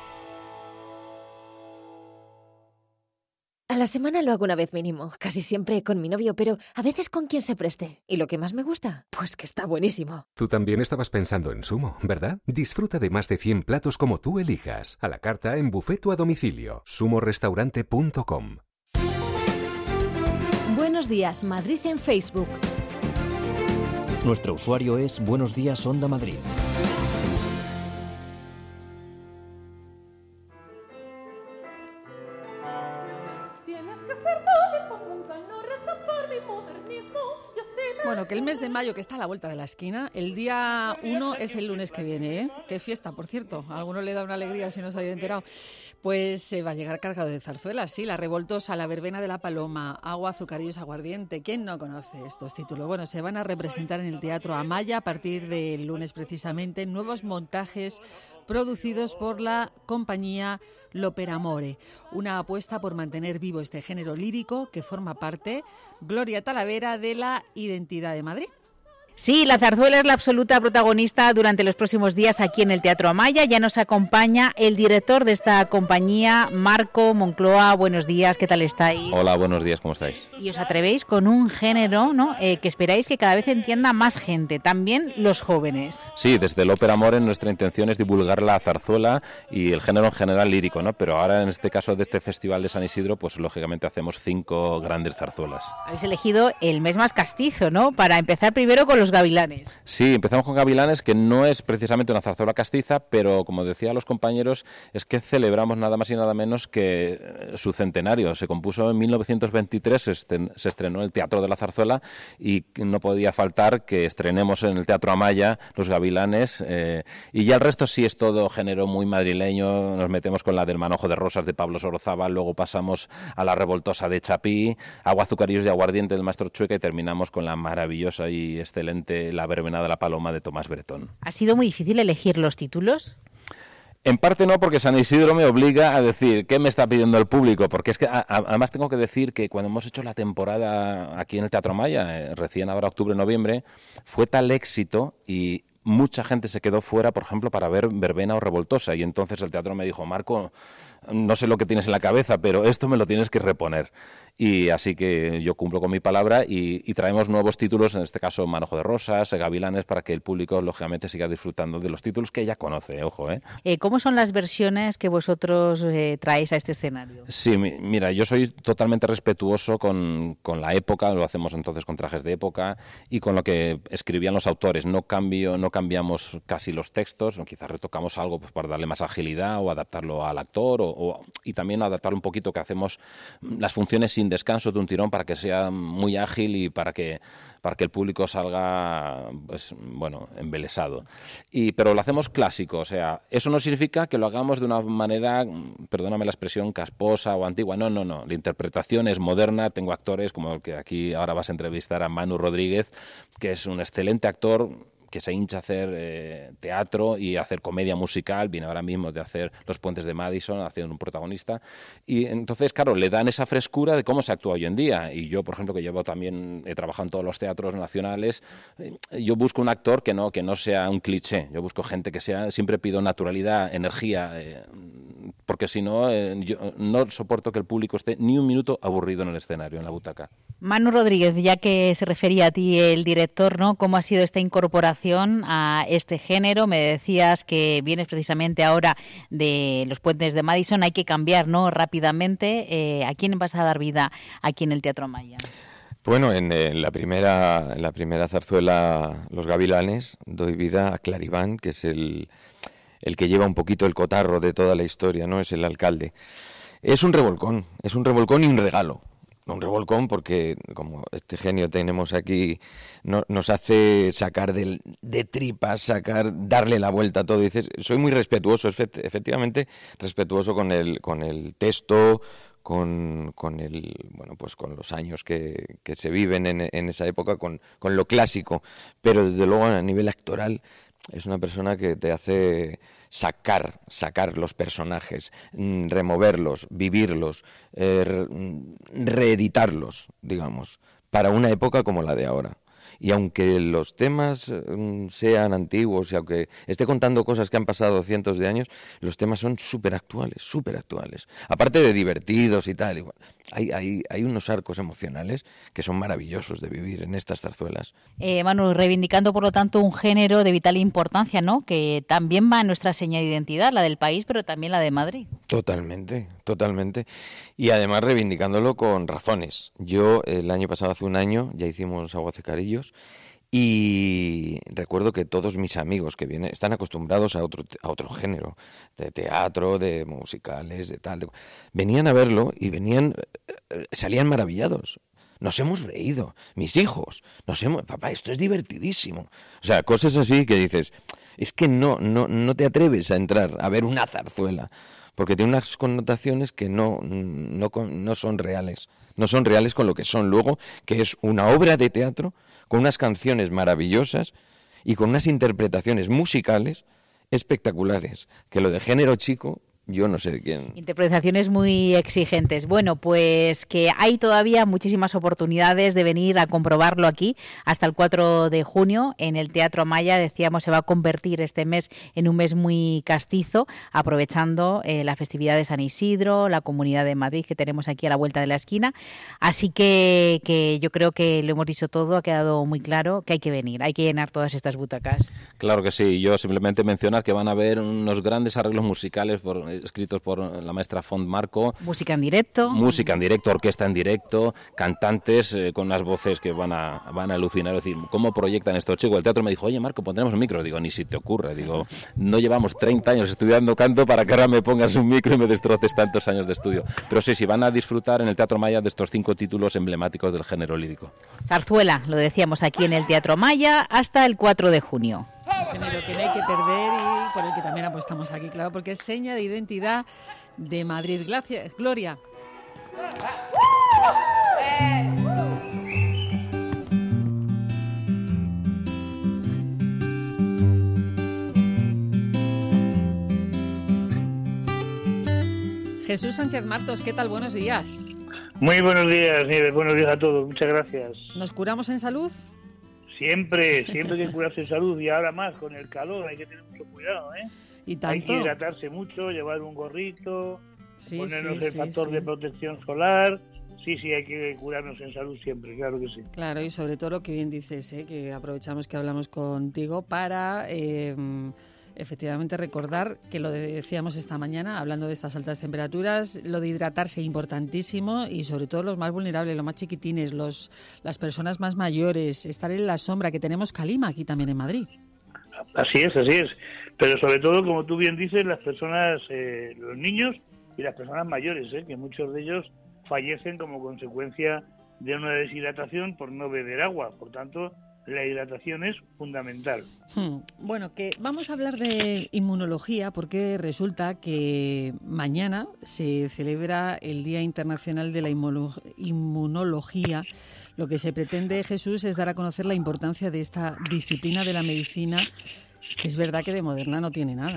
A la semana lo hago una vez mínimo, casi siempre con mi novio, pero a veces con quien se preste. ¿Y lo que más me gusta? Pues que está buenísimo. Tú también estabas pensando en Sumo, ¿verdad? Disfruta de más de 100 platos como tú elijas. A la carta en buffet o a domicilio. sumorestaurante.com. Buenos días, Madrid en Facebook. Nuestro usuario es Buenos Días Onda Madrid. Bueno, que el mes de mayo, que está a la vuelta de la esquina, el día 1 es el lunes que viene, ¿eh? Qué fiesta, por cierto. A alguno le da una alegría si no se había enterado. Pues se va a llegar cargado de zarzuelas, sí, la revoltosa, la verbena de la paloma, agua, azucarillos, aguardiente. ¿Quién no conoce estos títulos? Bueno, se van a representar en el Teatro Amaya a partir del lunes precisamente nuevos montajes producidos por la compañía L'Opera Amore, una apuesta por mantener vivo este género lírico que forma parte, Gloria Talavera, de la identidad de Madrid. Sí, la zarzuela es la absoluta protagonista durante los próximos días aquí en el Teatro Amaya. Ya nos acompaña el director de esta compañía, Marco Moncloa. Buenos días, ¿qué tal estáis? Hola, buenos días, ¿cómo estáis? Y os atrevéis con un género, ¿no? Que esperáis que cada vez entienda más gente, también los jóvenes. Sí, desde L'Opera Amore nuestra intención es divulgar la zarzuela y el género en general lírico, ¿no? Pero ahora en este caso de este Festival de San Isidro, pues lógicamente hacemos 5 grandes zarzuelas. Habéis elegido el mes más castizo, ¿no? Para empezar primero con los Gavilanes. Sí, empezamos con Gavilanes, que no es precisamente una zarzuela castiza, pero como decía los compañeros, es que celebramos nada más y nada menos que su centenario. Se compuso en 1923, se estrenó en el Teatro de la Zarzuela y no podía faltar que estrenemos en el Teatro Amaya los Gavilanes, y ya el resto sí es todo género muy madrileño. Nos metemos con la del Manojo de Rosas de Pablo Sorozábal, luego pasamos a la revoltosa de Chapí, Agua, azucarillos y aguardiente del maestro Chueca y terminamos con la maravillosa y excelente La verbena de la paloma de Tomás Bretón. ¿Ha sido muy difícil elegir los títulos? En parte no, porque San Isidro me obliga a decir qué me está pidiendo el público, porque es que además tengo que decir que cuando hemos hecho la temporada aquí en el Teatro Amaya, recién ahora octubre-noviembre, fue tal éxito y mucha gente se quedó fuera, por ejemplo, para ver verbena o revoltosa, y entonces el teatro me dijo, Marco, no sé lo que tienes en la cabeza, pero esto me lo tienes que reponer. Y así que yo cumplo con mi palabra y traemos nuevos títulos, en este caso Manojo de Rosas, Gavilanes, para que el público lógicamente siga disfrutando de los títulos que ya conoce, ojo. ¿Cómo son las versiones que vosotros traéis a este escenario? Sí, mira, yo soy totalmente respetuoso con la época, lo hacemos entonces con trajes de época y con lo que escribían los autores. No cambiamos casi los textos, o quizás retocamos algo pues, para darle más agilidad o adaptarlo al actor y también adaptar un poquito que hacemos las funciones sin descanso de un tirón para que sea muy ágil y para que el público salga pues bueno, embelesado. Pero lo hacemos clásico, o sea, eso no significa que lo hagamos de una manera, perdóname la expresión, casposa o antigua. No, la interpretación es moderna. Tengo actores como el que aquí ahora vas a entrevistar a Manu Rodríguez, que es un excelente actor que se hincha a hacer teatro y a hacer comedia musical, viene ahora mismo de hacer Los Puentes de Madison, haciendo un protagonista, y entonces, claro, le dan esa frescura de cómo se actúa hoy en día, y yo, por ejemplo, que he trabajado en todos los teatros nacionales, yo busco un actor que no sea un cliché, yo busco gente que sea, siempre pido naturalidad, energía, porque si no, yo no soporto que el público esté ni un minuto aburrido en el escenario, en la butaca. Manu Rodríguez, ya que se refería a ti el director, ¿no? ¿Cómo ha sido esta incorporación a este género? Me decías que vienes precisamente ahora de Los Puentes de Madison, hay que cambiar, ¿no? Rápidamente. ¿A quién vas a dar vida aquí en el Teatro Amaya? Bueno, en la primera zarzuela Los Gavilanes doy vida a Claribán, que es el que lleva un poquito el cotarro de toda la historia, ¿no? Es el alcalde. Es un revolcón y un regalo. un revolcón porque como este genio tenemos aquí nos hace sacar de tripas, darle la vuelta a todo. Y dices, soy muy respetuoso, efectivamente respetuoso con el texto, con los años que se viven en esa época, con lo clásico, pero desde luego a nivel actoral es una persona que te hace sacar los personajes, removerlos, vivirlos, reeditarlos, digamos, para una época como la de ahora. Y aunque los temas sean antiguos y aunque esté contando cosas que han pasado cientos de años, los temas son súper actuales. Aparte de divertidos y tal, hay unos arcos emocionales que son maravillosos de vivir en estas zarzuelas. Manu, reivindicando por lo tanto un género de vital importancia, ¿no? Que también va en nuestra seña de identidad, la del país, pero también la de Madrid. Totalmente. Y además reivindicándolo con razones. Yo el año pasado, hace un año, ya hicimos Aguacecarillos y recuerdo que todos mis amigos que vienen están acostumbrados a otro género, de teatro, de musicales, de tal. Venían a verlo y salían maravillados. Nos hemos reído, mis hijos, papá, esto es divertidísimo. O sea, cosas así que dices, es que no te atreves a entrar a ver una zarzuela, porque tiene unas connotaciones que no son reales. No son reales con lo que son luego, que es una obra de teatro con unas canciones maravillosas y con unas interpretaciones musicales espectaculares, que lo de género chico, yo no sé de quién. Interpretaciones muy exigentes. Bueno, pues que hay todavía muchísimas oportunidades de venir a comprobarlo aquí hasta el 4 de junio en el Teatro Amaya. Decíamos, se va a convertir este mes en un mes muy castizo, aprovechando la festividad de San Isidro, la Comunidad de Madrid que tenemos aquí a la vuelta de la esquina. Así que yo creo que lo hemos dicho todo, ha quedado muy claro que hay que venir, hay que llenar todas estas butacas. Claro que sí. Yo simplemente mencionar que van a haber unos grandes arreglos musicales escritos por la maestra Font Marco. Música en directo, orquesta en directo, cantantes con unas voces que van a alucinar. Es decir, ¿cómo proyectan estos chicos? El teatro me dijo, oye Marco, pondremos un micro. Digo, ni si te ocurre. Digo, no llevamos 30 años estudiando canto para que ahora me pongas un micro y me destroces tantos años de estudio. Pero sí, van a disfrutar en el Teatro Amaya de estos 5 títulos emblemáticos del género lírico. Zarzuela, lo decíamos aquí en el Teatro Amaya hasta el 4 de junio. Un género que no hay que perder y por el que también apostamos aquí, claro, porque es seña de identidad de Madrid. Gloria. Jesús Sánchez Martos, ¿qué tal? Buenos días. Muy buenos días, Nieves. Buenos días a todos. Muchas gracias. ¿Nos curamos en salud? Siempre hay que curarse en salud y ahora más con el calor hay que tener mucho cuidado, ¿eh? ¿Y tanto? Hay que hidratarse mucho, llevar un gorrito, ponernos el factor de protección solar. Sí, hay que curarnos en salud siempre, claro que sí. Claro, y sobre todo lo que bien dices, que aprovechamos que hablamos contigo para efectivamente recordar que lo decíamos esta mañana, hablando de estas altas temperaturas, lo de hidratarse importantísimo y sobre todo los más vulnerables, los más chiquitines, las personas más mayores, estar en la sombra, que tenemos calima aquí también en Madrid. Así es. Pero sobre todo, como tú bien dices, las personas, los niños y las personas mayores, que muchos de ellos fallecen como consecuencia de una deshidratación por no beber agua. Por tanto, la hidratación es fundamental. Bueno, que vamos a hablar de inmunología porque resulta que mañana se celebra el Día Internacional de la Inmunología. Lo que se pretende, Jesús, es dar a conocer la importancia de esta disciplina de la medicina, que es verdad que de moderna no tiene nada.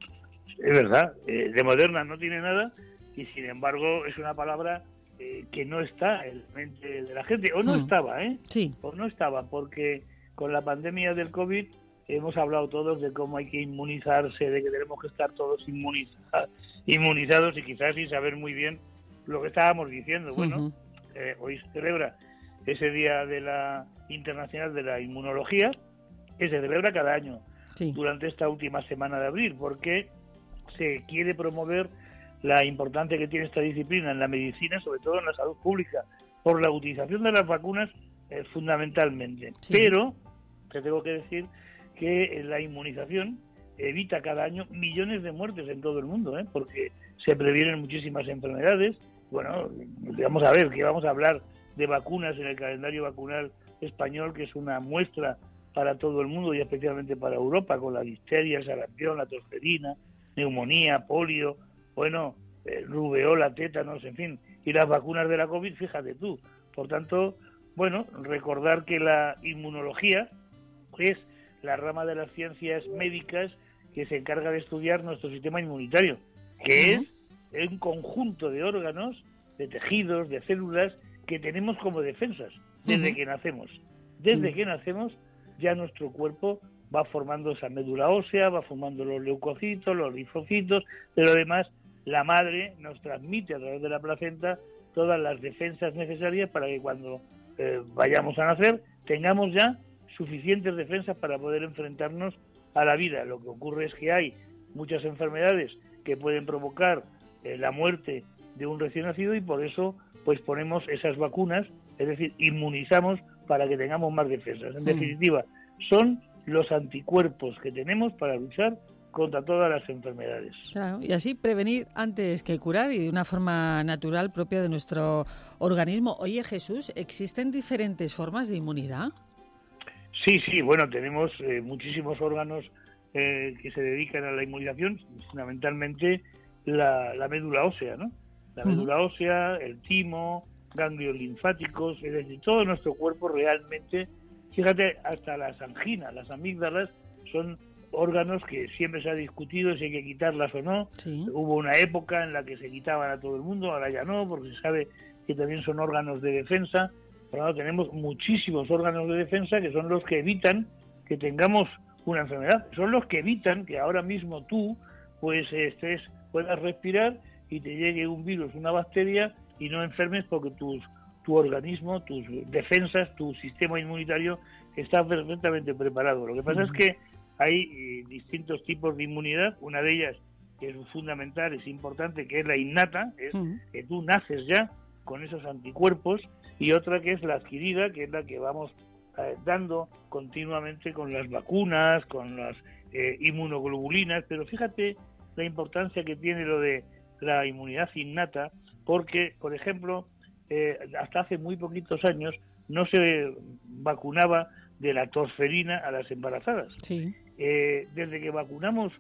Es verdad, de moderna no tiene nada y sin embargo es una palabra que no está en la mente de la gente, o no estaba, Sí. O no estaba, porque con la pandemia del COVID hemos hablado todos de cómo hay que inmunizarse, de que tenemos que estar todos inmunizados y quizás sin saber muy bien lo que estábamos diciendo. Bueno, hoy se celebra ese Día de la Internacional de la Inmunología, que se celebra cada año durante esta última semana de abril, porque se quiere promover la importancia que tiene esta disciplina en la medicina, sobre todo en la salud pública, por la utilización de las vacunas fundamentalmente. Sí. Pero te tengo que decir que la inmunización evita cada año millones de muertes en todo el mundo, porque se previenen muchísimas enfermedades, bueno, vamos a ver, que vamos a hablar de vacunas en el calendario vacunal español, que es una muestra para todo el mundo y especialmente para Europa, con la difteria, el sarampión, la tosferina, neumonía, polio, bueno, rubeola, tétanos, en fin, y las vacunas de la COVID, fíjate tú. Por tanto, bueno, recordar que la inmunología es la rama de las ciencias médicas que se encarga de estudiar nuestro sistema inmunitario, que es un conjunto de órganos, de tejidos, de células que tenemos como defensas desde que nacemos. Desde que nacemos ya nuestro cuerpo va formando esa médula ósea, va formando los leucocitos, los linfocitos, pero además la madre nos transmite a través de la placenta todas las defensas necesarias para que cuando vayamos a nacer tengamos ya suficientes defensas para poder enfrentarnos a la vida. Lo que ocurre es que hay muchas enfermedades que pueden provocar la muerte de un recién nacido y por eso pues ponemos esas vacunas, es decir, inmunizamos para que tengamos más defensas. En definitiva, son los anticuerpos que tenemos para luchar contra todas las enfermedades. Claro, y así prevenir antes que curar y de una forma natural propia de nuestro organismo. Oye, Jesús, ¿existen diferentes formas de inmunidad? Sí, bueno, tenemos muchísimos órganos que se dedican a la inmunización, fundamentalmente la médula ósea, ¿no? La médula ósea, el timo, ganglios linfáticos, es decir, todo nuestro cuerpo realmente, fíjate, hasta las anginas, las amígdalas, son órganos que siempre se ha discutido si hay que quitarlas o no. Sí. Hubo una época en la que se quitaban a todo el mundo, ahora ya no, porque se sabe que también son órganos de defensa. Pero ahora tenemos muchísimos órganos de defensa que son los que evitan que tengamos una enfermedad, son los que evitan que ahora mismo tú pues puedas respirar y te llegue un virus, una bacteria y no enfermes porque tu organismo, tus defensas, tu sistema inmunitario está perfectamente preparado. Lo que pasa es que hay distintos tipos de inmunidad, una de ellas que es fundamental, es importante, que es la innata, es que tú naces ya con esos anticuerpos, y otra que es la adquirida, que es la que vamos dando continuamente con las vacunas, con las inmunoglobulinas, pero fíjate la importancia que tiene lo de la inmunidad innata, porque, por ejemplo, hasta hace muy poquitos años no se vacunaba de la tosferina a las embarazadas. Sí. Desde que vacunamos,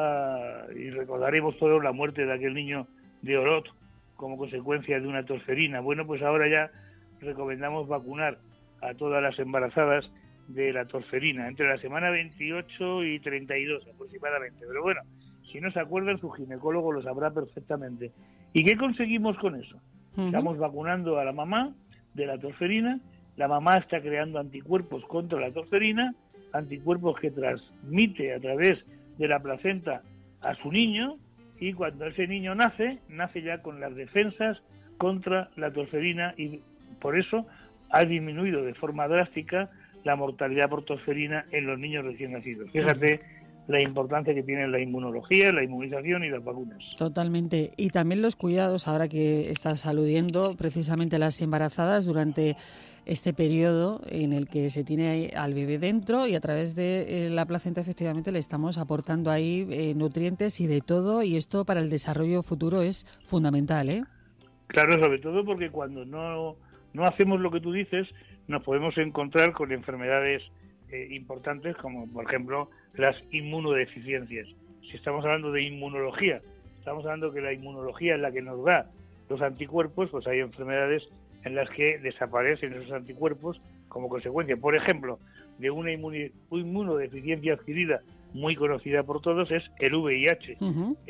y recordaremos todos la muerte de aquel niño de Orot como consecuencia de una tosferina, bueno, pues ahora ya recomendamos vacunar a todas las embarazadas de la tosferina, entre la semana 28 y 32 aproximadamente. Pero bueno, si no se acuerdan, su ginecólogo lo sabrá perfectamente. ¿Y qué conseguimos con eso? Estamos vacunando a la mamá de la tosferina, la mamá está creando anticuerpos contra la tosferina, anticuerpos que transmite a través de la placenta a su niño, y cuando ese niño nace ya con las defensas contra la tosferina, y por eso ha disminuido de forma drástica la mortalidad por tosferina en los niños recién nacidos. Fíjate la importancia que tiene la inmunología, la inmunización y las vacunas. Totalmente. Y también los cuidados, ahora que estás aludiendo precisamente a las embarazadas durante este periodo en el que se tiene al bebé dentro y a través de la placenta efectivamente le estamos aportando ahí nutrientes y de todo, y esto para el desarrollo futuro es fundamental, ¿eh? Claro, sobre todo porque cuando no hacemos lo que tú dices, nos podemos encontrar con enfermedades importantes como, por ejemplo, las inmunodeficiencias. Si estamos hablando de inmunología, estamos hablando que la inmunología es la que nos da los anticuerpos, pues hay enfermedades en las que desaparecen esos anticuerpos como consecuencia, por ejemplo, de una inmunodeficiencia adquirida muy conocida por todos, es el VIH.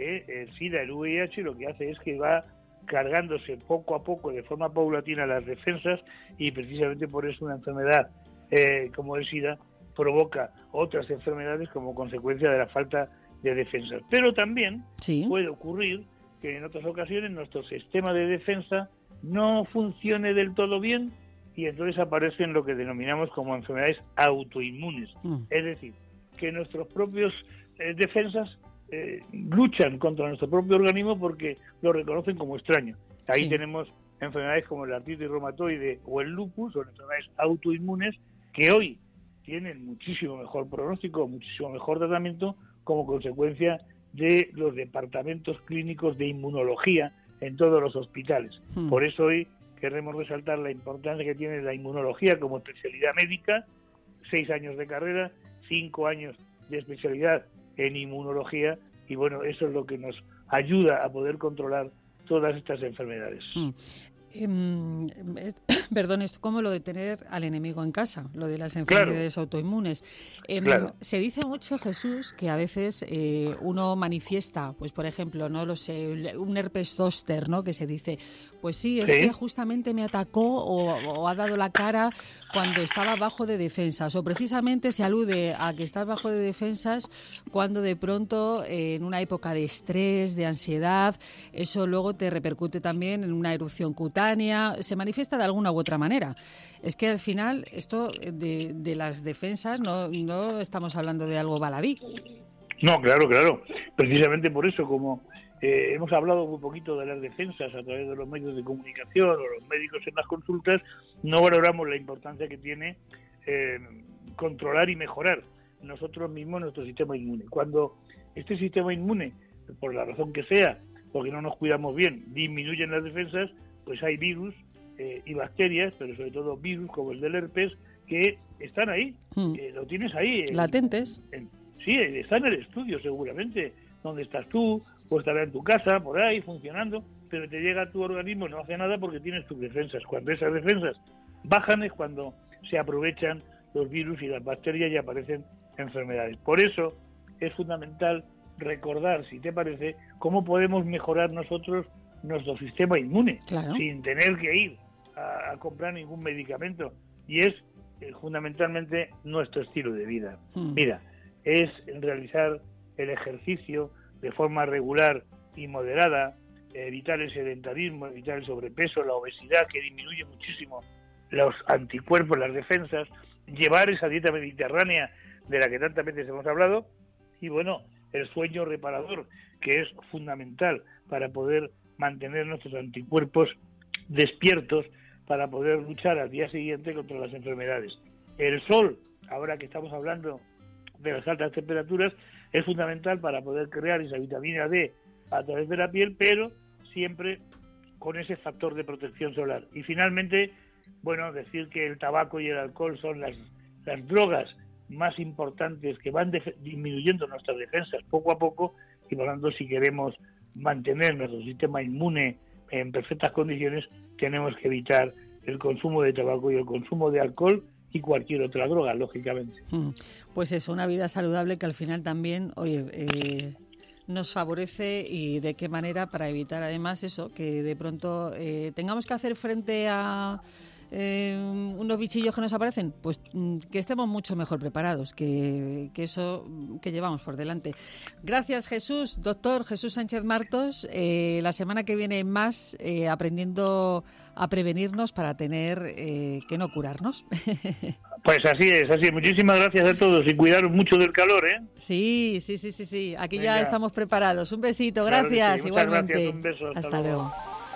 El SIDA, el VIH, lo que hace es que va cargándose poco a poco, de forma paulatina, las defensas, y precisamente por eso una enfermedad como el SIDA provoca otras enfermedades como consecuencia de la falta de defensas. Pero también puede ocurrir que en otras ocasiones nuestro sistema de defensa no funcione del todo bien, y entonces aparecen lo que denominamos como enfermedades autoinmunes. Es decir, que nuestros propios defensas luchan contra nuestro propio organismo porque lo reconocen como extraño. Ahí tenemos enfermedades como la artritis reumatoide o el lupus, son enfermedades autoinmunes que hoy tienen muchísimo mejor pronóstico, muchísimo mejor tratamiento como consecuencia de los departamentos clínicos de inmunología en todos los hospitales. Por eso hoy queremos resaltar la importancia que tiene la inmunología como especialidad médica, 6 años de carrera, 5 años de especialidad en inmunología, y bueno, eso es lo que nos ayuda a poder controlar todas estas enfermedades. Perdón, esto como lo de tener al enemigo en casa, lo de las enfermedades autoinmunes. Se dice mucho, Jesús, que a veces uno manifiesta, pues por ejemplo, no lo sé, un herpes zóster, ¿no? Que se dice, pues sí, es que justamente me atacó o ha dado la cara cuando estaba bajo de defensas, o precisamente se alude a que estás bajo de defensas cuando de pronto en una época de estrés, de ansiedad, eso luego te repercute también en una erupción cutánea, se manifiesta de alguna u otra manera. Es que al final esto de las defensas no estamos hablando de algo baladí. No, claro. Precisamente por eso, como hemos hablado un poquito de las defensas a través de los medios de comunicación o los médicos en las consultas, no valoramos la importancia que tiene controlar y mejorar nosotros mismos nuestro sistema inmune. Cuando este sistema inmune, por la razón que sea, porque no nos cuidamos bien, disminuyen las defensas, pues hay virus y bacterias, pero sobre todo virus como el del herpes, que están ahí, lo tienes ahí. Latentes. Sí, está en el estudio seguramente, donde estás tú, o estará en tu casa, por ahí, funcionando, pero te llega a tu organismo, no hace nada porque tienes tus defensas. Cuando esas defensas bajan es cuando se aprovechan los virus y las bacterias y aparecen enfermedades. Por eso es fundamental recordar, si te parece, cómo podemos mejorar nosotros nuestro sistema inmune, sin tener que ir a comprar ningún medicamento, y es fundamentalmente nuestro estilo de vida. Mira, es realizar el ejercicio de forma regular y moderada, evitar el sedentarismo, evitar el sobrepeso, la obesidad, que disminuye muchísimo los anticuerpos, las defensas, llevar esa dieta mediterránea de la que tantas veces hemos hablado, y bueno, el sueño reparador, que es fundamental para poder mantener nuestros anticuerpos despiertos para poder luchar al día siguiente contra las enfermedades. El sol, ahora que estamos hablando de las altas temperaturas, es fundamental para poder crear esa vitamina D a través de la piel, pero siempre con ese factor de protección solar. Y finalmente, bueno, decir que el tabaco y el alcohol son las drogas más importantes que van disminuyendo nuestras defensas poco a poco, y por lo tanto, si queremos mantener nuestro sistema inmune en perfectas condiciones, tenemos que evitar el consumo de tabaco y el consumo de alcohol y cualquier otra droga, lógicamente. Pues eso, una vida saludable que al final también, nos favorece, y de qué manera, para evitar además eso, que de pronto tengamos que hacer frente a unos bichillos que nos aparecen, pues que estemos mucho mejor preparados que eso que llevamos por delante. Gracias, Jesús. Doctor Jesús Sánchez Martos, la semana que viene más, aprendiendo a prevenirnos para tener que no curarnos. Pues así es. Muchísimas gracias a todos y cuidaros mucho del calor, ¿eh? Sí. Aquí ya estamos preparados. Un besito, gracias. Sí. Igualmente. Gracias, un beso. Hasta luego.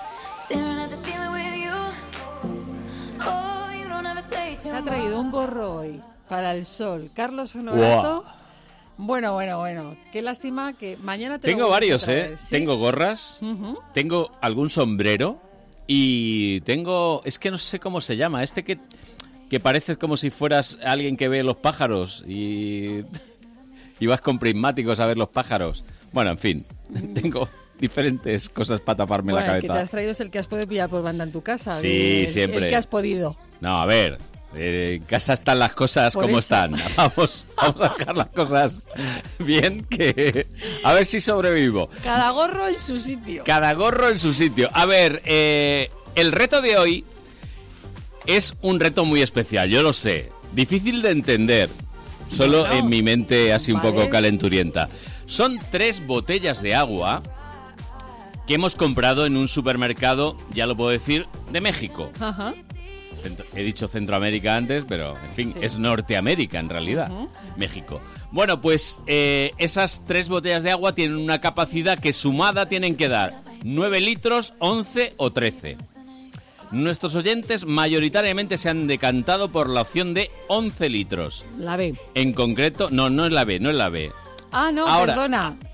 Se ha traído un gorro hoy para el sol. Carlos Honorato. Wow. Bueno. Qué lástima que mañana tengo varios, ¿Sí? Tengo gorras, tengo algún sombrero y tengo... Es que no sé cómo se llama. Que pareces como si fueras alguien que ve los pájaros y vas con prismáticos a ver los pájaros. Bueno, en fin, tengo diferentes cosas para taparme la cabeza. El que te has traído es el que has podido pillar por banda en tu casa. Sí, siempre. El que has podido. No, a ver, en casa están las cosas por como eso. Están. Vamos a dejar las cosas bien, que a ver si sobrevivo. Cada gorro en su sitio. A ver, el reto de hoy es un reto muy especial, yo lo sé. Difícil de entender, solo en mi mente así un poco calenturienta. Son 3 botellas de agua que hemos comprado en un supermercado, ya lo puedo decir, de México. Ajá. He dicho Centroamérica antes, pero en fin, es Norteamérica en realidad, México. Bueno, pues esas 3 botellas de agua tienen una capacidad que sumada tienen que dar 9 litros, 11 o 13. Nuestros oyentes mayoritariamente se han decantado por la opción de 11 litros. La B. En concreto, no es la B. Ah, no, ahora, perdona.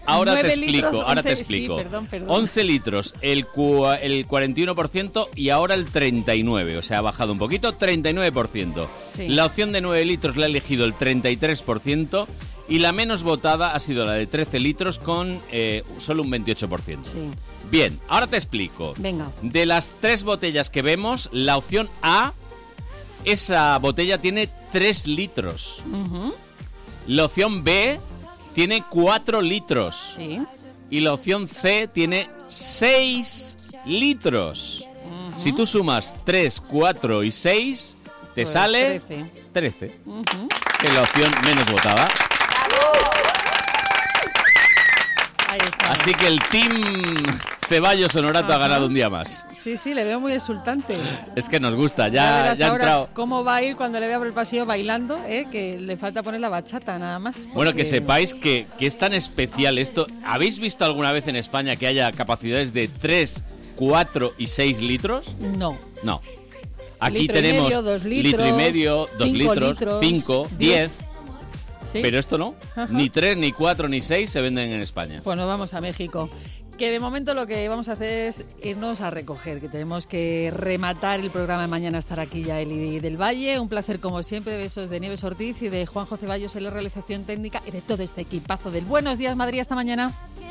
Ahora te 9 litros, explico. Sí, perdón. 11 litros, el 41% y ahora el 39%. O sea, ha bajado un poquito, 39%. Sí. La opción de 9 litros la ha elegido el 33% y la menos votada ha sido la de 13 litros con solo un 28%. Sí. Bien, ahora te explico. Venga. De las 3 botellas que vemos, la opción A, esa botella tiene 3 litros. Uh-huh. La opción B tiene 4 litros. Sí. Y la opción C tiene 6 litros. Uh-huh. Si tú sumas 3, 4 y 6, te Pues sale 13. Uh-huh. Que es la opción menos votada. Ahí está. Así que el team Ceballos Honorato ha ganado un día más. Sí, le veo muy exultante. Es que nos gusta, Ya verás ya ha ahora entrado. cómo va a ir cuando le vea por el pasillo bailando, que le falta poner la bachata nada más. Bueno, que sepáis que es tan especial esto. ¿Habéis visto alguna vez en España que haya capacidades de 3, 4 y 6 litros? No. No. Aquí Litro y tenemos medio, 2 litro y medio, 2 5 litros, 5, 10. ¿Sí? Pero esto no. Ajá. Ni 3, ni 4, ni 6 se venden en España. Pues nos vamos a México. Que de momento lo que vamos a hacer es irnos a recoger, que tenemos que rematar el programa de mañana, estar aquí ya Eli del Valle. Un placer como siempre, besos de Nieves Ortiz y de Juanjo Ceballos en la realización técnica y de todo este equipazo del Buenos Días Madrid. Hasta mañana.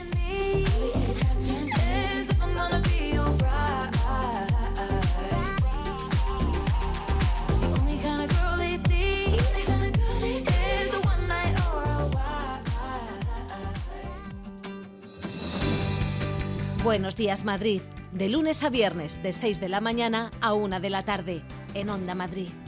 Buenos Días Madrid, de lunes a viernes, de 6 de la mañana a 1 de la tarde, en Onda Madrid.